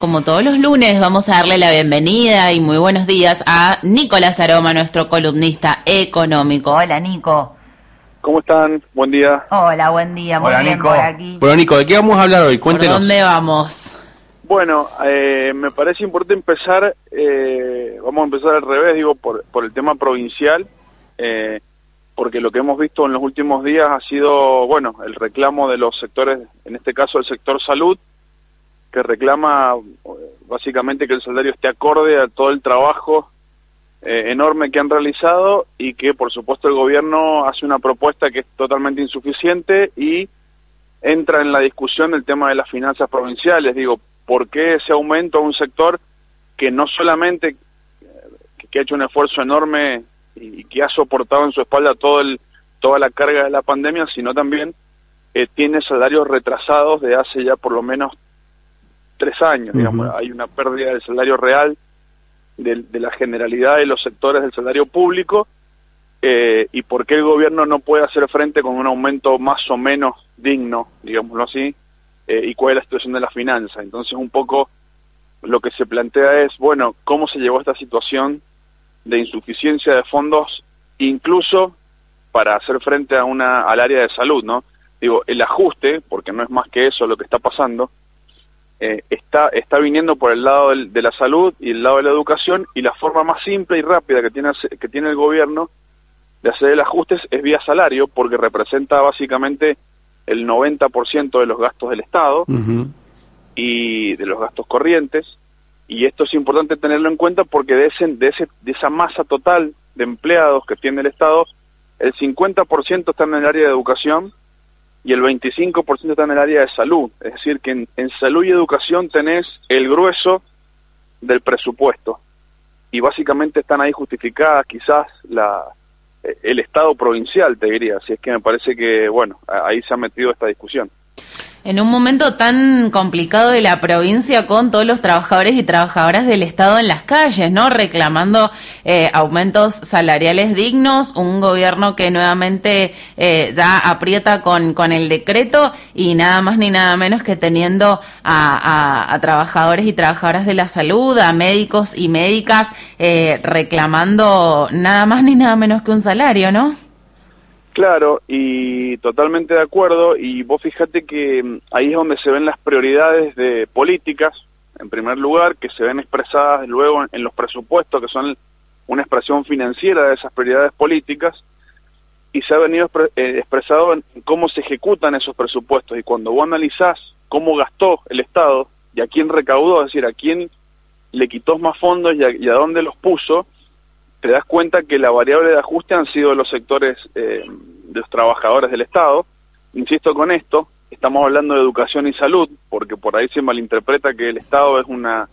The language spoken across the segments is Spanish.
Como todos los lunes, vamos a darle la bienvenida y muy buenos días a Nicolás Aroma, nuestro columnista económico. Hola, Nico. ¿Cómo están? Buen día. Hola, buen día. Muy Hola, bien Nico. por aquí. Bueno, Nico, ¿de qué vamos a hablar hoy? ¿Por Cuéntenos. dónde vamos? Bueno, me parece importante empezar, vamos a empezar al revés, digo, por el tema provincial, porque lo que hemos visto en los últimos días ha sido, bueno, el reclamo de los sectores, en este caso el sector salud, que reclama básicamente que el salario esté acorde a todo el trabajo enorme que han realizado y que por supuesto el gobierno hace una propuesta que es totalmente insuficiente y entra en la discusión el tema de las finanzas provinciales. Digo, ¿por qué ese aumento a un sector que no solamente que ha hecho un esfuerzo enorme y que ha soportado en su espalda toda la carga de la pandemia, sino también tiene salarios retrasados de hace ya por lo menos 3 años, digamos? Hay una pérdida del salario real de la generalidad de los sectores del salario público, y por qué el gobierno no puede hacer frente con un aumento más o menos digno, digámoslo así, y cuál es la situación de la finanza. Entonces un poco lo que se plantea es, bueno, ¿cómo se llevó a esta situación de insuficiencia de fondos, incluso para hacer frente al área de salud, ¿no? Digo, el ajuste, porque no es más que eso lo que está pasando, está viniendo por el lado de la salud y el lado de la educación, y la forma más simple y rápida que tiene el gobierno de hacer el ajuste es vía salario, porque representa básicamente el 90% de los gastos del Estado y de los gastos corrientes, y esto es importante tenerlo en cuenta porque de esa masa total de empleados que tiene el Estado, el 50% está en el área de educación y el 25% está en el área de salud. Es decir, que en salud y educación tenés el grueso del presupuesto. Y básicamente están ahí justificadas quizás el Estado provincial, te diría. Así es que me parece que, bueno, ahí se ha metido esta discusión. En un momento tan complicado de la provincia, con todos los trabajadores y trabajadoras del Estado en las calles, ¿no? Reclamando aumentos salariales dignos, un gobierno que nuevamente ya aprieta con el decreto, y nada más ni nada menos que teniendo a trabajadores y trabajadoras de la salud, a médicos y médicas reclamando nada más ni nada menos que un salario, ¿no? Claro, y totalmente de acuerdo, y vos fíjate que ahí es donde se ven las prioridades de políticas, en primer lugar, que se ven expresadas luego en los presupuestos, que son una expresión financiera de esas prioridades políticas, y se ha venido expresado en cómo se ejecutan esos presupuestos. Y cuando vos analizás cómo gastó el Estado y a quién recaudó, es decir, a quién le quitó más fondos y a dónde los puso, te das cuenta que la variable de ajuste han sido los sectores de los trabajadores del Estado. Insisto con esto, estamos hablando de educación y salud, porque por ahí se malinterpreta que el Estado es una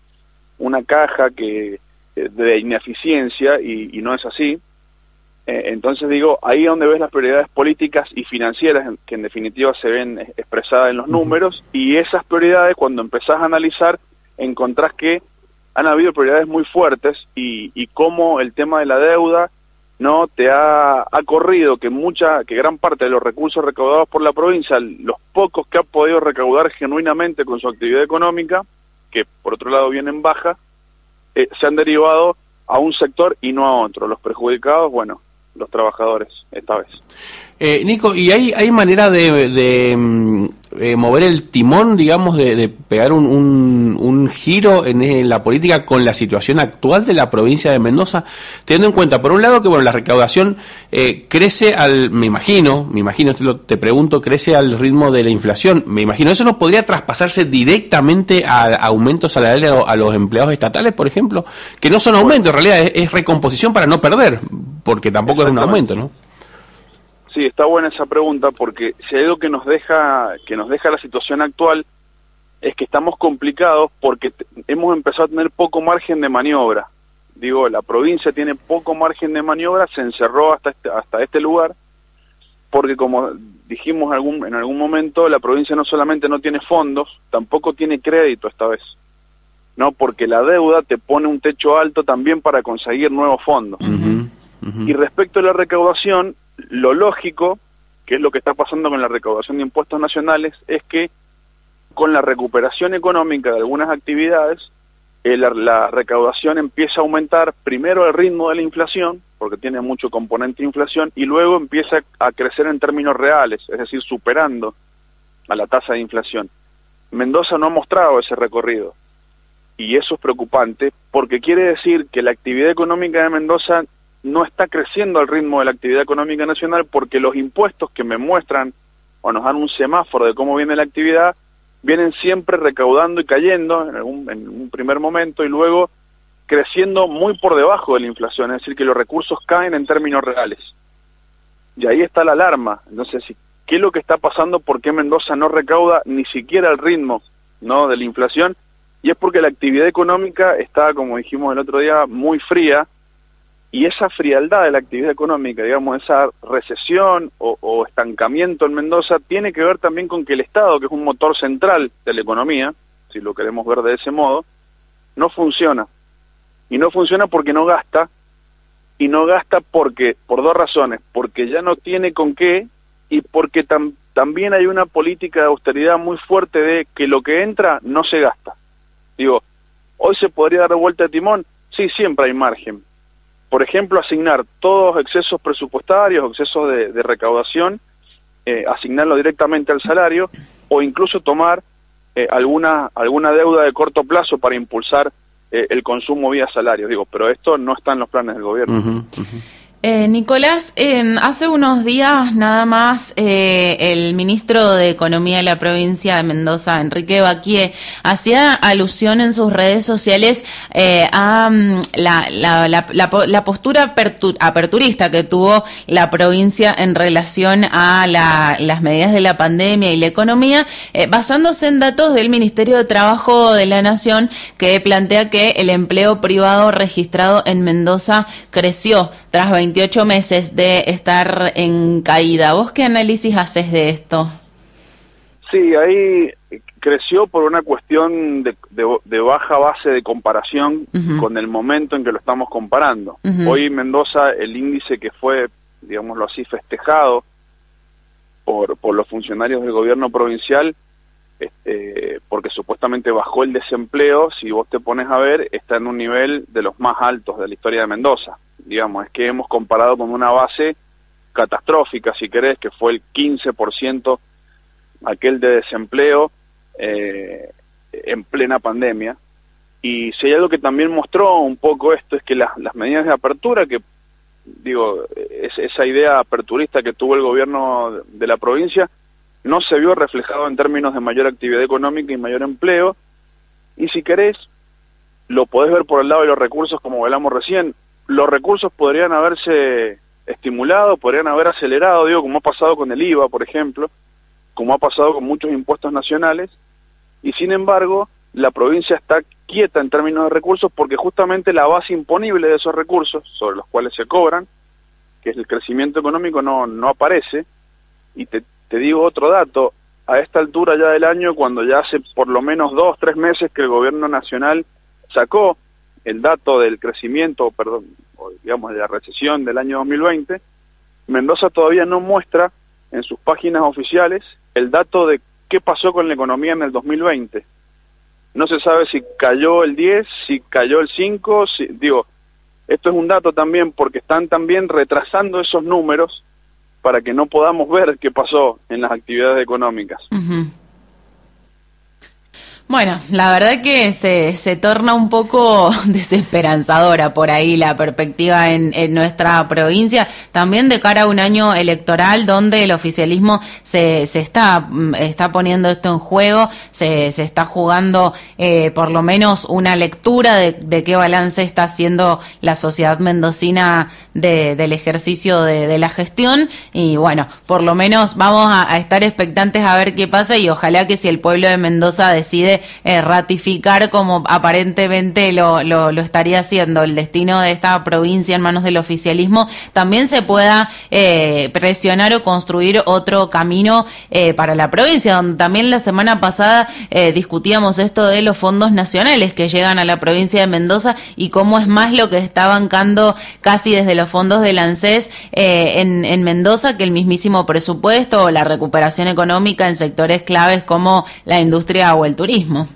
caja de ineficiencia, y no es así. Entonces digo, ahí es donde ves las prioridades políticas y financieras, que en definitiva se ven expresadas en los números, y esas prioridades, cuando empezás a analizar, encontrás que han habido prioridades muy fuertes, y cómo el tema de la deuda no te ha corrido que gran parte de los recursos recaudados por la provincia, los pocos que ha podido recaudar genuinamente con su actividad económica, que por otro lado viene en baja, se han derivado a un sector y no a otro. Los perjudicados, bueno, los trabajadores esta vez. Nico, ¿y hay manera de mover el timón, digamos, de pegar un giro en la política con la situación actual de la provincia de Mendoza? Teniendo en cuenta, por un lado, que bueno, la recaudación crece me imagino, te pregunto, crece al ritmo de la inflación. Me imagino, ¿eso no podría traspasarse directamente a aumentos salariales a los empleados estatales, por ejemplo? Que no son aumentos, en realidad es recomposición para no perder, porque tampoco es un aumento, ¿no? Sí, está buena esa pregunta, porque si hay algo que nos deja la situación actual es que estamos complicados porque hemos empezado a tener poco margen de maniobra. Digo, la provincia tiene poco margen de maniobra, se encerró hasta este lugar, porque como dijimos en algún momento, la provincia no solamente no tiene fondos, tampoco tiene crédito esta vez, ¿no? Porque la deuda te pone un techo alto también para conseguir nuevos fondos. Y respecto a la recaudación, lo lógico, que es lo que está pasando con la recaudación de impuestos nacionales, es que con la recuperación económica de algunas actividades, la recaudación empieza a aumentar, primero el ritmo de la inflación, porque tiene mucho componente de inflación, y luego empieza a crecer en términos reales, es decir, superando a la tasa de inflación. Mendoza no ha mostrado ese recorrido, y eso es preocupante, porque quiere decir que la actividad económica de Mendoza no está creciendo al ritmo de la actividad económica nacional, porque los impuestos que me muestran o nos dan un semáforo de cómo viene la actividad, vienen siempre recaudando y cayendo en un primer momento y luego creciendo muy por debajo de la inflación, es decir, que los recursos caen en términos reales. Y ahí está la alarma. Entonces, ¿qué es lo que está pasando? ¿Por qué Mendoza no recauda ni siquiera el ritmo, ¿no?, de la inflación? Y es porque la actividad económica está, como dijimos el otro día, muy fría, y esa frialdad de la actividad económica, digamos, esa recesión o estancamiento en Mendoza, tiene que ver también con que el Estado, que es un motor central de la economía, si lo queremos ver de ese modo, no funciona. Y no funciona porque no gasta, y no gasta porque, por dos razones, porque ya no tiene con qué, y porque también hay una política de austeridad muy fuerte de que lo que entra no se gasta. Digo, ¿hoy se podría dar vuelta de timón? Sí, siempre hay margen. Por ejemplo, asignar todos excesos presupuestarios, excesos de recaudación, asignarlo directamente al salario, o incluso tomar alguna deuda de corto plazo para impulsar el consumo vía salario. Digo, pero esto no está en los planes del gobierno. Uh-huh, uh-huh. Nicolás, hace unos días nada más el ministro de Economía de la provincia de Mendoza, Enrique Baquié, hacía alusión en sus redes sociales a la postura aperturista que tuvo la provincia en relación a las medidas de la pandemia y la economía, basándose en datos del Ministerio de Trabajo de la Nación, que plantea que el empleo privado registrado en Mendoza creció tras 28 meses de estar en caída. ¿Vos qué análisis haces de esto? Sí, ahí creció por una cuestión de baja base de comparación con el momento en que lo estamos comparando. Hoy Mendoza, el índice que fue, digámoslo así, festejado por los funcionarios del gobierno provincial, porque supuestamente bajó el desempleo, si vos te pones a ver, está en un nivel de los más altos de la historia de Mendoza. Digamos, es que hemos comparado con una base catastrófica, si querés, que fue el 15% aquel de desempleo en plena pandemia. Y si hay algo que también mostró un poco esto, es que las medidas de apertura, que digo, esa idea aperturista que tuvo el gobierno de la provincia, no se vio reflejado en términos de mayor actividad económica y mayor empleo. Y si querés, lo podés ver por el lado de los recursos, como hablamos recién. Los recursos podrían haberse estimulado, podrían haber acelerado, digo, como ha pasado con el IVA, por ejemplo, como ha pasado con muchos impuestos nacionales, y sin embargo, la provincia está quieta en términos de recursos porque justamente la base imponible de esos recursos, sobre los cuales se cobran, que es el crecimiento económico, no aparece. Y te digo otro dato, a esta altura ya del año, cuando ya hace por lo menos 2-3 meses que el gobierno nacional sacó el dato del crecimiento, o digamos de la recesión del año 2020, Mendoza todavía no muestra en sus páginas oficiales el dato de qué pasó con la economía en el 2020. No se sabe si cayó el 10, si cayó el 5, digo, esto es un dato también porque están también retrasando esos números para que no podamos ver qué pasó en las actividades económicas. Uh-huh. Bueno, la verdad que se torna un poco desesperanzadora por ahí la perspectiva en nuestra provincia, también de cara a un año electoral donde el oficialismo se está poniendo esto en juego, se está jugando por lo menos una lectura de qué balance está haciendo la sociedad mendocina del ejercicio de la gestión, y bueno, por lo menos vamos a estar expectantes a ver qué pasa, y ojalá que si el pueblo de Mendoza decide de ratificar, como aparentemente lo estaría haciendo, el destino de esta provincia en manos del oficialismo, también se pueda presionar o construir otro camino para la provincia, donde también la semana pasada discutíamos esto de los fondos nacionales que llegan a la provincia de Mendoza y cómo es más lo que está bancando casi desde los fondos del ANSES en Mendoza que el mismísimo presupuesto o la recuperación económica en sectores claves como la industria o el turismo.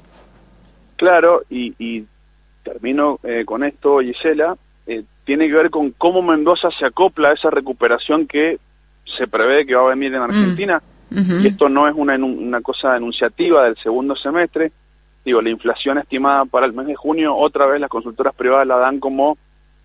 Claro, y termino con esto, Gisela, tiene que ver con cómo Mendoza se acopla a esa recuperación que se prevé que va a venir en Argentina, y esto no es una cosa enunciativa del segundo semestre. Digo, la inflación estimada para el mes de junio, otra vez las consultoras privadas la dan como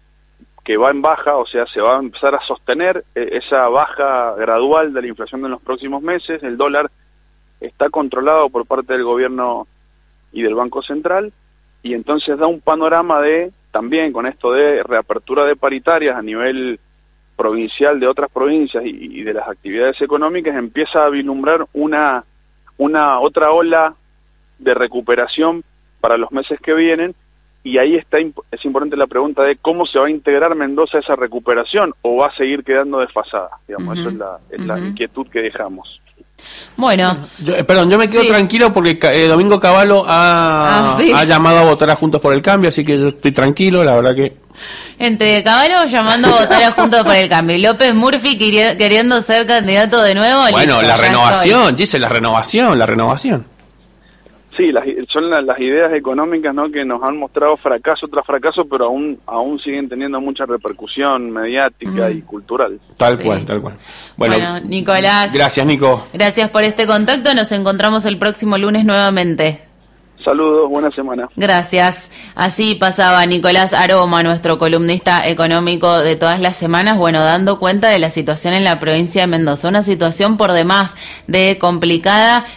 que va en baja, o sea, se va a empezar a sostener esa baja gradual de la inflación en los próximos meses. El dólar está controlado por parte del gobierno y del Banco Central, y entonces da un panorama de, también con esto de reapertura de paritarias a nivel provincial de otras provincias y de las actividades económicas, empieza a vislumbrar una otra ola de recuperación para los meses que vienen, y ahí es importante la pregunta de cómo se va a integrar Mendoza a esa recuperación, o va a seguir quedando desfasada, digamos. Eso es la inquietud que dejamos. Bueno, yo me quedo tranquilo porque Domingo Cavallo ha llamado a votar a Juntos por el Cambio, así que yo estoy tranquilo, la verdad que... Entre Cavallo llamando a votar a Juntos por el Cambio y López Murphy queriendo ser candidato de nuevo. Bueno, listo, la renovación, dice la renovación. Sí, son las ideas económicas, ¿no?, que nos han mostrado fracaso tras fracaso, pero aún siguen teniendo mucha repercusión mediática y cultural. Tal cual. Bueno, Nicolás. Gracias, Nico. Gracias por este contacto. Nos encontramos el próximo lunes nuevamente. Saludos, buena semana. Gracias. Así pasaba Nicolás Aroma, nuestro columnista económico de todas las semanas, dando cuenta de la situación en la provincia de Mendoza. Una situación por demás de complicada,